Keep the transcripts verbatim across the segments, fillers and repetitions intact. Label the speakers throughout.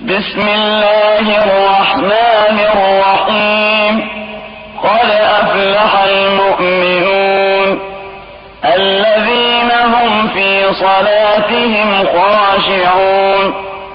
Speaker 1: بسم الله الرحمن الرحيم. قد أفلح المؤمنون الذين هم في صلاتهم خاشعون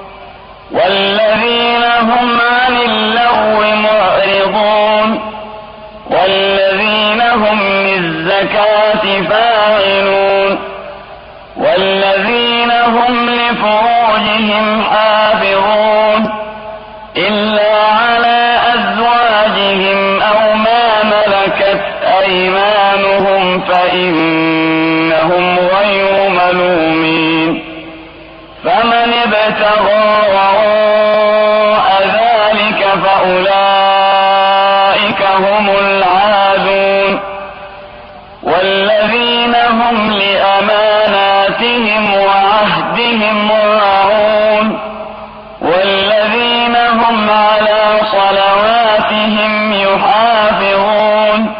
Speaker 1: والذين هم عن اللغو معرضون والذين هم للزكاة فاعلون والذين هم لفروجهم حافظون إلا على أزواجهم أو ما ملكت أيمانهم فإنهم غير ملومين. فمن ابتغى وراء ذلك فأولئك هم العادون. والذين هم لأماناتهم وعهدهم راعون والذين هم على صلواتهم يحافظون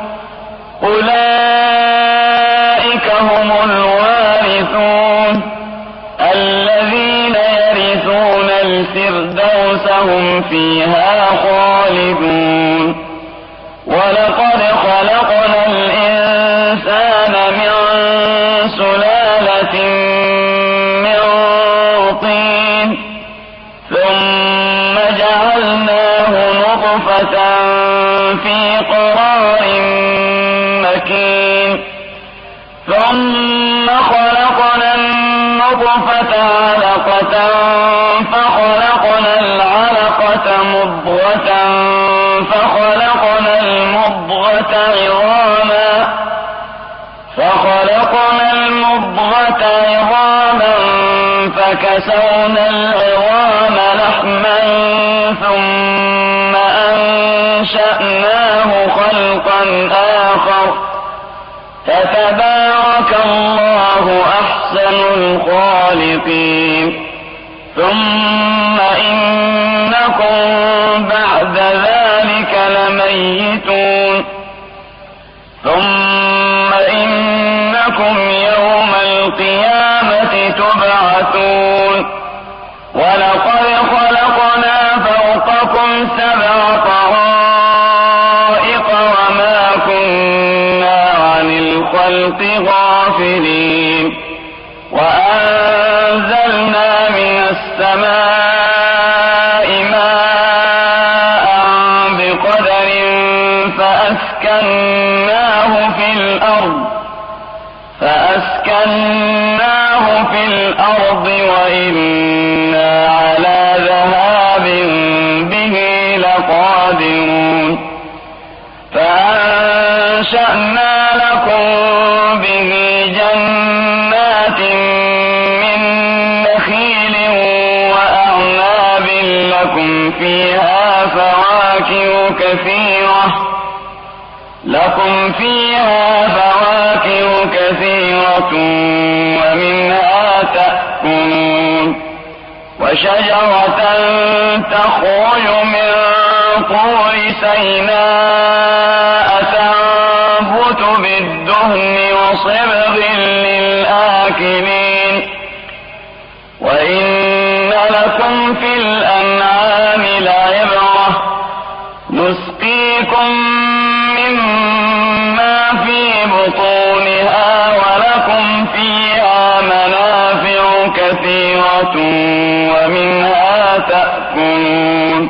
Speaker 1: أولئك هم الوارثون الذين يرثون الفردوس هم فيها خالدون. ولقد خلقنا الإنسان من سلالة من طين ثم جعلناه نطفة في قرار مكين ثم خلقنا النطفة علقة فخلقنا العلقة مضغة فخلقنا المضغة عظاما فخلقنا المضغة عظاما فكسونا العظام لحما ثم أنشأناه خلقا آخر فتبارك الله أحسن الخالقين. ثم إنكم بعد ذلك لميتون ثم إنكم يوم القيامة تبعثون. ولقد خلقنا فوقكم سبع طرائق وما كنا عن الخلق غافلين. وأنزلنا من السماء ماء بقدر فأسكناه في الأرض فأسكناه في الأرض وإنا على ذهاب به لقادرون. فأنشأنا لكم به جنات من نخيل وأعناب لكم فيها فواكه كثيرة لكم فيها فواكه كثيرة ومنها تأكلون. وشجرة تخرج من طور سيناء تنبت بالدهن وصبغ للآكلين. وإن لكم في الأنعام لعبرة نسقيكم مما في بطونها ولكم فيها منافع كثيرة ومنها تأكلون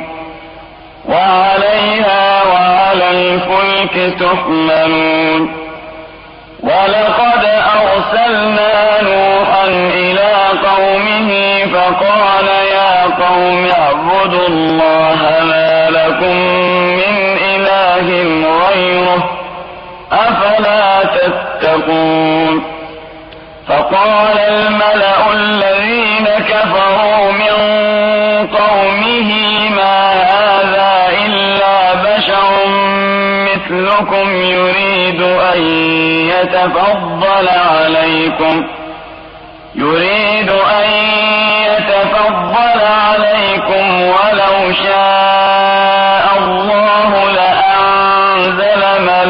Speaker 1: وعليها وعلى الفلك تحملون. ولقد أرسلنا نوحا إلى قومه فقال يا قوم اعبدوا الله ما لكم من إله غيره أفلا تتقون. فقال الملأ الذين كفروا من قومه ما هذا إلا بشر مثلكم يريد أن يتفضل عليكم يريد أن يتفضل عليكم ولو شاء الله لأنزل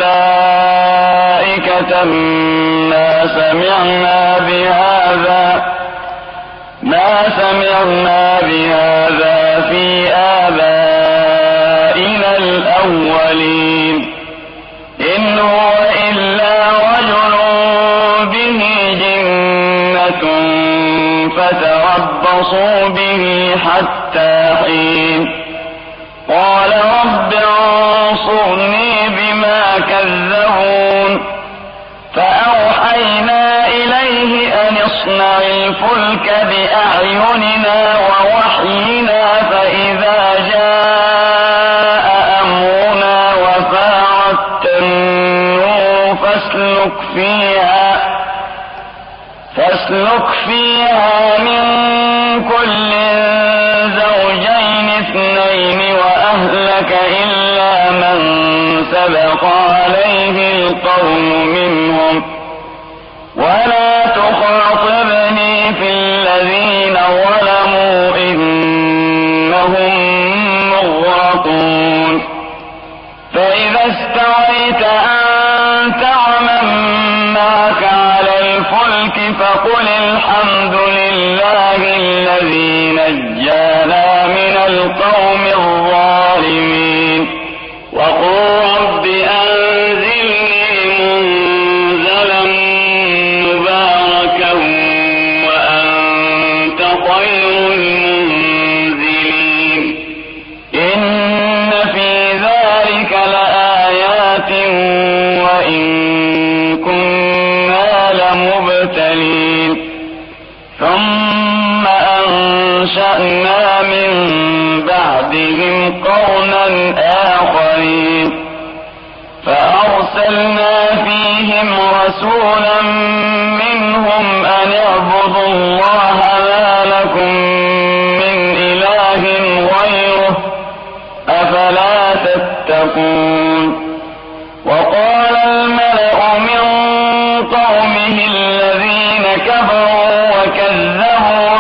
Speaker 1: ملائكة ما سمعنا بهذا ما سمعنا بهذا في حتى حين قال رب انصرني بما كذبون فأوحينا إليه أن اصنع الفلك بأعيننا ووحينا فإذا جاء أمرنا وفاردت النور فاسلك فيها فاسلك فيها من كل زوجين اثنين وأهلك إلا من سبق عليه القول منهم ولا تخاطبني في الذين ظلموا إنهم مغرقون فإذا استويت أنت ومن معك على الفلك فقل الحمد لله الذي نجانا من القوم الظالمين وقل رب أنزلني منزلا مباركا وأنت خير المنزلين إن في ذلك لآيات وإن كنا لمبتلين ثم أنشأنا من بعدهم قرنا آخرين فأرسلنا فيهم رسولا منهم أن اعبدوا الله ما لكم من إله غيره أفلا تتقون وقال الملأ من قومه الذين كفروا وكذبوا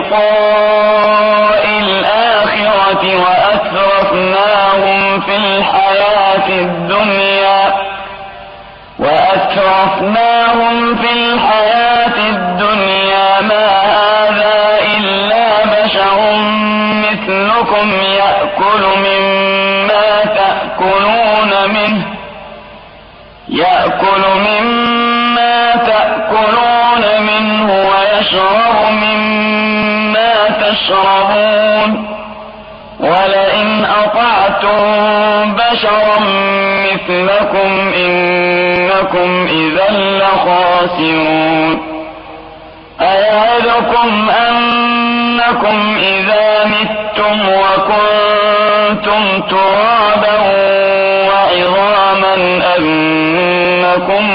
Speaker 1: بلقاء الآخرة وأترفناهم في الحياة الدنيا وأترفناهم في الحياة الدنيا ما هذا إلا بشر مثلكم يأكل مما تأكلون منه يأكل مما تأكلون منه ويشرب مما تشربون ولئن أطعتم بشرا مثلكم إنكم إذا لخاسرون أيعدكم أنكم إذا متم وكنتم ترابا وعظاما أنكم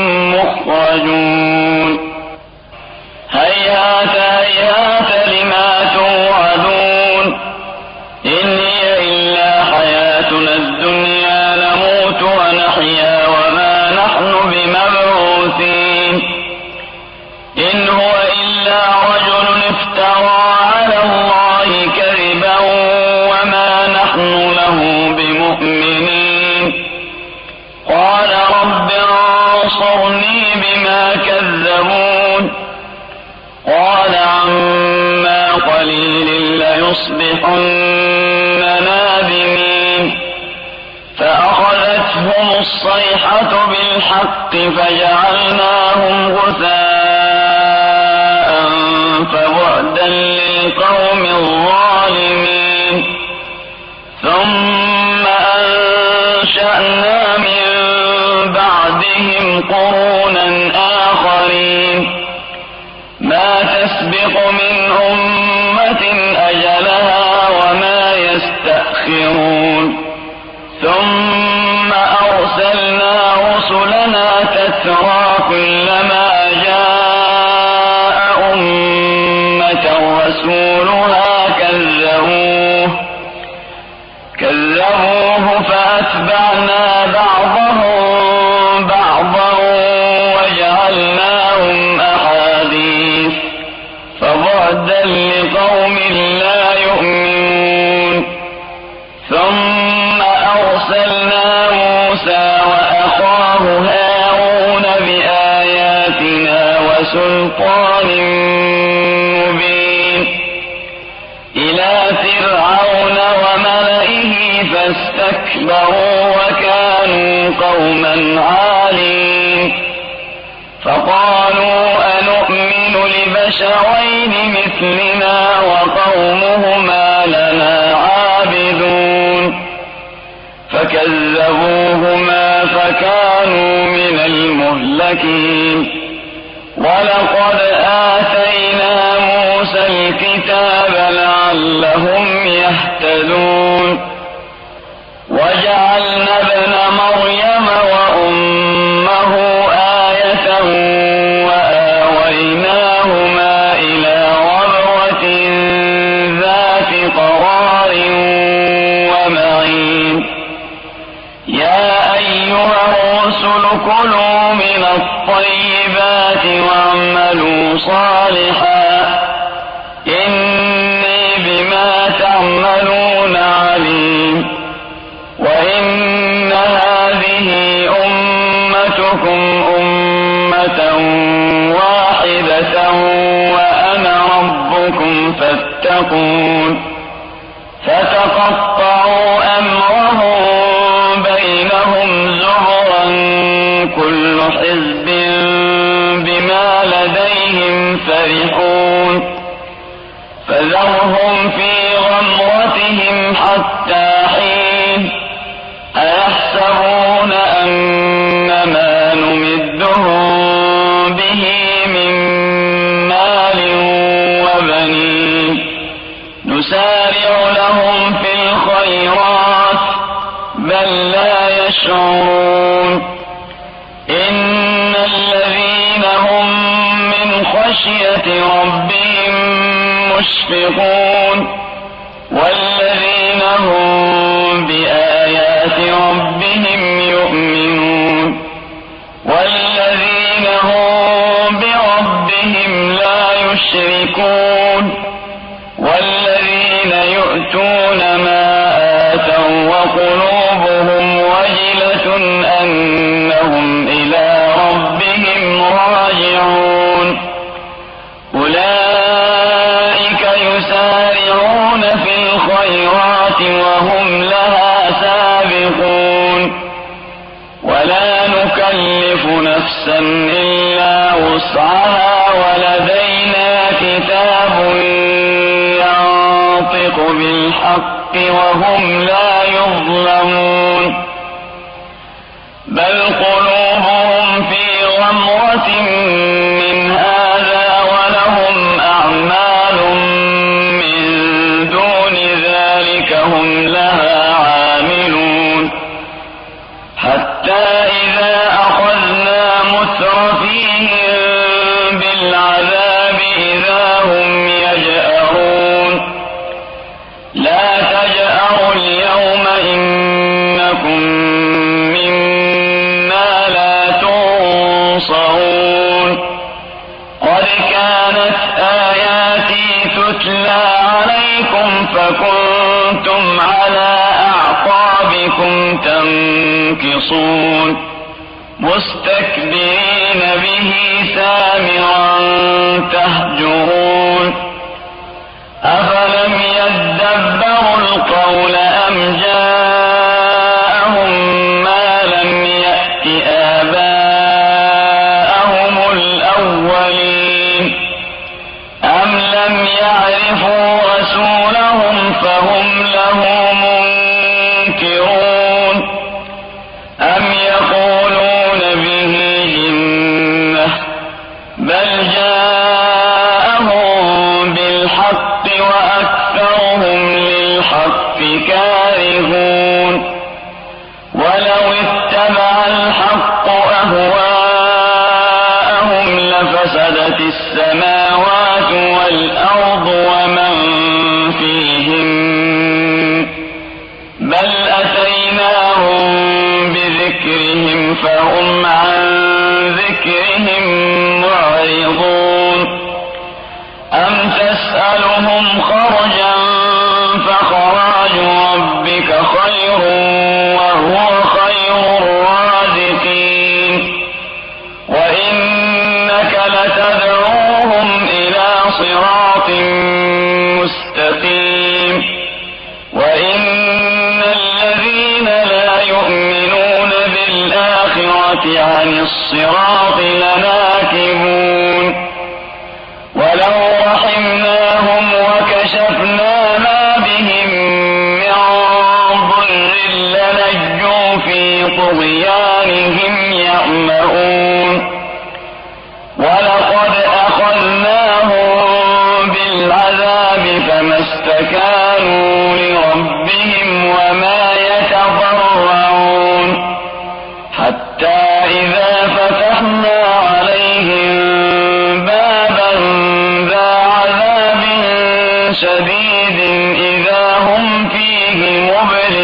Speaker 1: مخرجون هيهات هيهات لما توعدون إن هي إلا حياتنا الدنيا نموت ونحيا وما نحن بمبعوثين إن هو إلا رجل افترى على الله كذبا وما نحن له بمؤمنين قال رب انصرني بما كذبون قال عما قليل ليصبحن نادمين فأخذتهم الصيحة بالحق فجعلناهم غثاء فبعدا للقوم الظالمين ثم أنشأنا من بعدهم قرونا آخرين ما تسبق من أمة أجلها وما يستأخرون ثم أرسلنا رسلنا تترى كلما جاء أمة رسولها كذبوه كذبوه فأتبعنا بعضهم بعضا وجعلناهم أحاديث فبعدا لقوم لا يؤمنون ثم أرسلنا موسى وأخاه هارون بآياتنا وسلطان مبين إلى فرعون وملئه فاستكبروا وكانوا قوما عالين فقالوا أنؤمن لبشرين مثلنا وقومهما لعلهم يهتدون وجعلنا ابن مريم وأمه آية وآويناهما إلى ربوة ذات قرار ومعين يا أيها الرسل كلوا من الطيبات واعملوا صالحا إني بما تعملون عليم وإن هذه أمتكم أمة واحدة وأنا ربكم فاتقون فتقطعوا أمرهم بينهم زبرا كل حزب بما لديهم فرحون فذرهم في غمرتهم حتى حين أيحسبون أنما نمدهم به من مال وبنين نسارع لهم في الخيرات بل لا يشعرون إن الذين هم من خشية ربهم مشفقون والذين هم بآيات ربهم يؤمنون والذين هم بربهم لا يشركون والذين يؤتون ما آتوا وقلوبهم وجلة أنهم إلى ربهم راجعون أولئك يسارعون في الخيرات وهم لها سابقون ولا نكلف نفسا إلا وسعها ولدينا كتاب ينطق بالحق وهم لا يظلمون بل قلوبهم في غمرة من هذا ولهم أعمال من دون ذلك هم لها عاملون حتى إذا أخذنا مترفيهم بالعذاب إذا هم يجأرون لا تجأروا اليوم إنكم منا لا تنصرون قد كانت آياتي تتلى عليكم فكنتم على أعقابكم تنكصون مستكبرين به سامرا تهجرون أفلم يدبروا القول أم جاءهم ما لم يأت آباءهم الأولين أم لم يعرفوا رسولهم فهم له منكرون أم يقولون به جنة بل جاءهم بالحق وأكثرهم للحق كارهون ولو اتبع الحق أهواءهم لفسدت السماوات والأرض ومن فيهن بل أتيناهم بذكرهم فهم عن ذكرهم معرضون أم تسألهم خرجا فخراج ربك خير وهو خير الرازقين وإنك لتدعوهم إلى صراط مستقيم وإن الذين لا يؤمنون بالآخرة عن الصراط لناكبون ولو رحمناهم وكشفنا ما بهم من ضر لنجوا في طغيانهم يعمهون ولقد أخذناهم بالعذاب فما استكانوا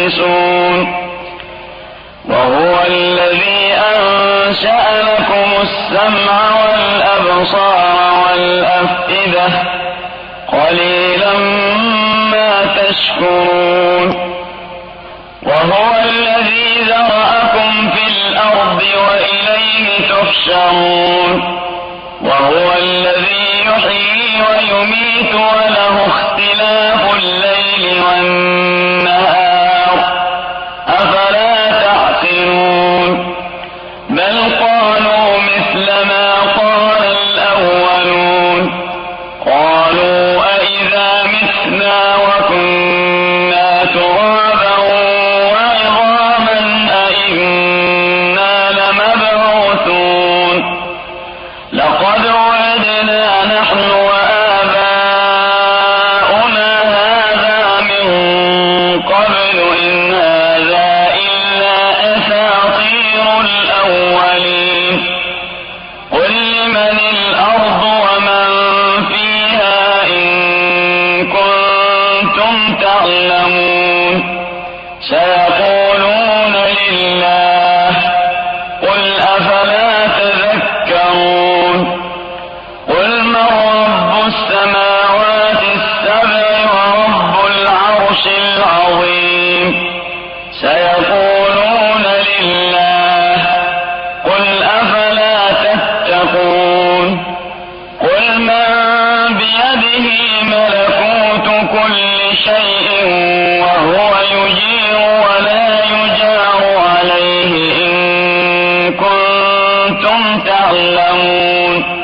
Speaker 1: مبلسون وهو الذي أنشأ لكم السمع والأبصار والأفئدة قليلا ما تشكرون وهو الذي ذرأكم في الأرض وإليه تحشرون وهو الذي يحيي ويميت وله اختلاف الليل والنهار أفلا تعقلون بل قالوا مثل ما قال الأولون قالوا أئذا متنا وكنا ترابا وعظاما أئنا لمبعوثون لقد وعدنا نحن وآباؤنا هذا من قبل إن هذا إلا أساطير الأولين قل لمن الأرض ومن فيها إن كنتم تعلمون سيقولون لله قل أفلا تذكرون قل من رب السماوات السبع ورب العرش العظيم سيقولون لله قل أفلا تتقون قل من بيده ملكوت كل شيء وهو يجير ولا يجار عليه إن كنتم تعلمون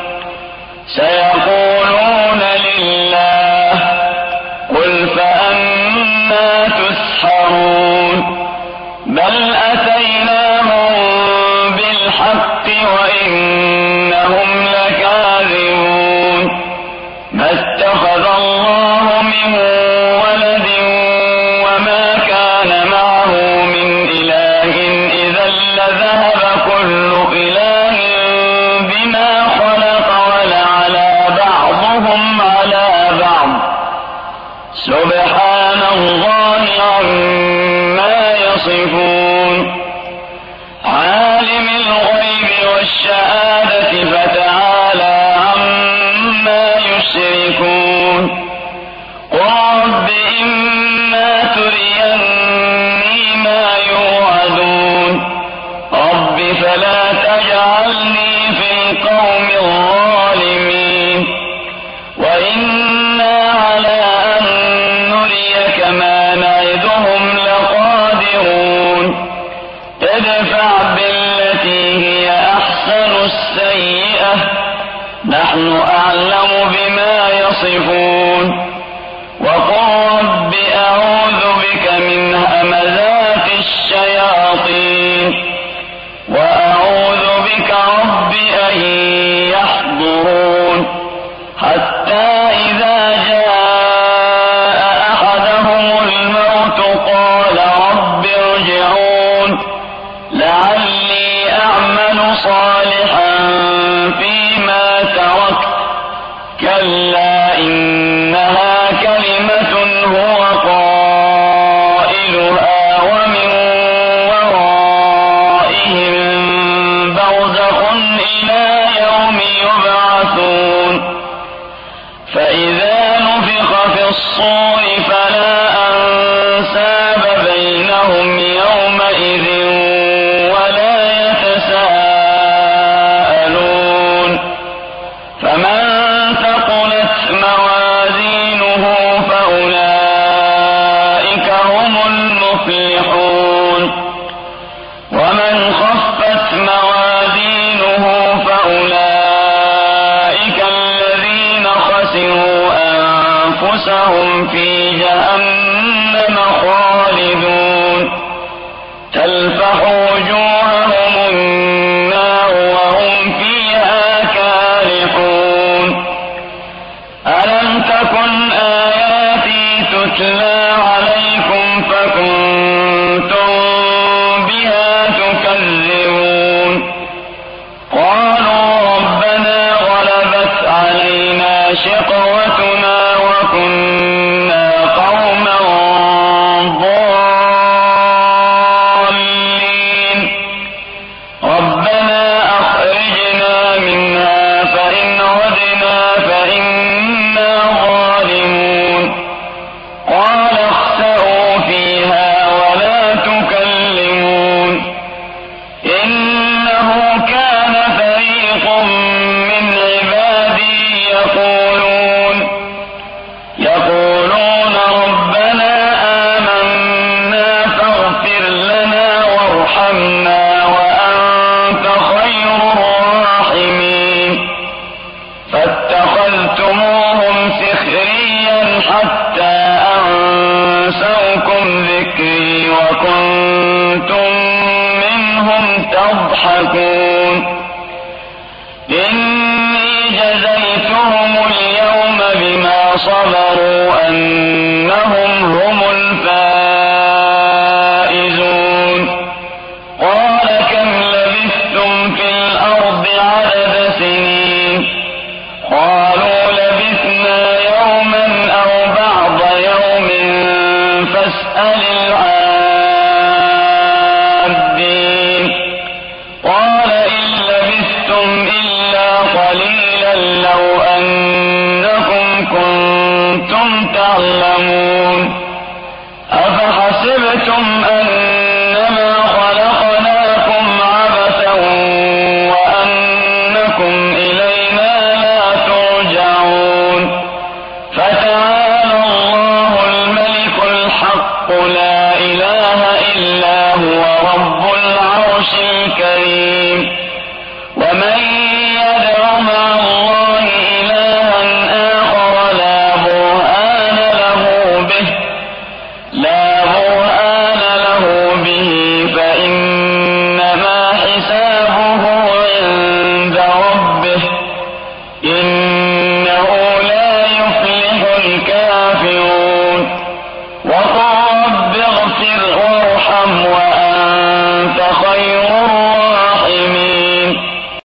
Speaker 1: سيقولون لله قل فأنا تسحرون بل أتيناهم بالحق وإنهم لكاذبون ما اتخذ الله من ولد وما كان معه من إله إذا لذهب كل إله بما خلق ولعلى بعضهم على بعض سبحان الله عما يصفون عالم الغيب والشهادة فتعالى عما يشركون قل رب إما تريني ما يوعدون رب فلا تجعلني في القوم الظالمين وإنا على أن نريك ما نعدهم لقادرون ادفع بالتي هي أحسن السيئة نحن أعلم بما يصفون وقل رب أعوذ بك من همزات الشياطين وأعوذ بك رب أن يحضرون حتى إذا جاء أحدهم الموت قال رب ارجعون لعلي أعمل صالحا فيما تركت كلا إنها كلمة هو قائلها ومن ورائهم برزخ إلى يوم يبعثون فإذا نفخ في الصور فلا أنساب بينهم يومئذ ولا يتساءلون فمن ثقلت موازينه فأولئك هم المفلحون ومن خفت موازينه فأولئك الذين خسروا أنفسهم في جهنم خالدون تلفح وجوههم النار وهم فيها كالحون ألم تكن آياتي تتلى عليكم فكنتم بها تكذبون قالوا ربنا غلبت علينا شقوتنا وكنا قوما ضالين يضحكون إني جزيتهم اليوم بما صبروا أنهم هم الفائزون قال كم لبثتم في الأرض عدد سنين قالوا لبثنا يوما أو بعض يوم فاسأل العادين قال إن لبثتم إلا قليلا لو أنكم كنتم تعلمون أفحسبتم أنما خلقناكم عبثا وأنكم إلينا لا ترجعون فتعالى الله الملك الحق لا إله إلا هو رب العرش الكريم ومن يدع مع الله إلها آخر لا برهان له به لا